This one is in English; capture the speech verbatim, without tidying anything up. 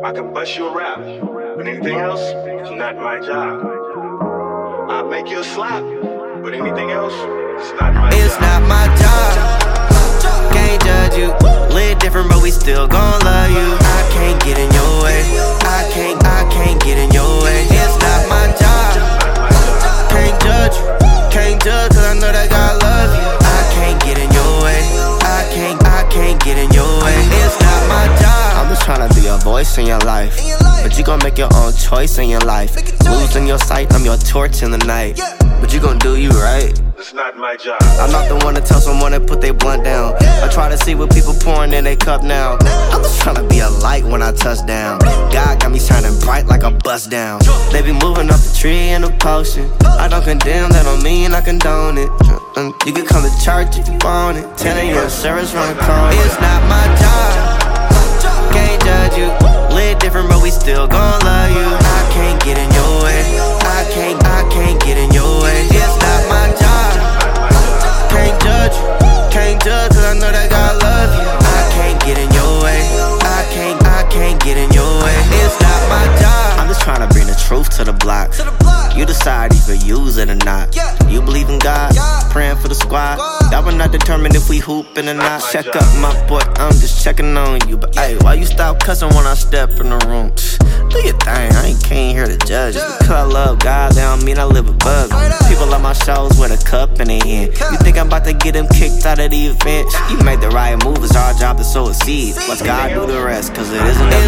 I can bust you a rap, but anything else is not my job. I'll make you a slap, but anything else is not my it's job. It's not my job. Can't judge you. Live different, but we still gon' love you. I can't get in your way. I can't, I can't get in your way. It's not my job. Can't judge you. Can't judge, cause I know that God love you. I can't get in your way. I can't, I can't get in your way. It's not my job. I'm just tryna be a voice in your life, but you gon' make your own choice in your life. Losing your sight, I'm your torch in the night, but you gon' do you right. It's not my job. I'm not the one to tell someone to put their blunt down. I try to see what people pouring in their cup now. I'm just tryna be a light when I touch down. God got me shining bright like a bust down. They be moving up the tree in a potion. I don't condemn, that don't mean I condone it. You can come to church if you want it. ten a.m. service round the corner. It's not my job. Can't judge you. Live different, but we still gon' love you. I can't get in your way. I can't, I can't get in your way. It's not my job. Can't judge you. Can't judge, cause I know that God love you. I can't get in your way. I can't, I can't get in your way. It's not my job. I'm just trying to bring the truth to the block. You decide if you use it or not. You believe in God, praying for the squad. That will not determine if we hooping or not. Check up my boy, I'm just checking on you. But hey, why you stop cussing when I step in the room? Do your thing, I ain't came here to judge. Because I love God, that don't mean I live above you. People love my shows with a cup in their hand. You think I'm about to get them kicked out of the event? You made the right move, it's our job to sow a seed. Watch God do the rest, cause it isn't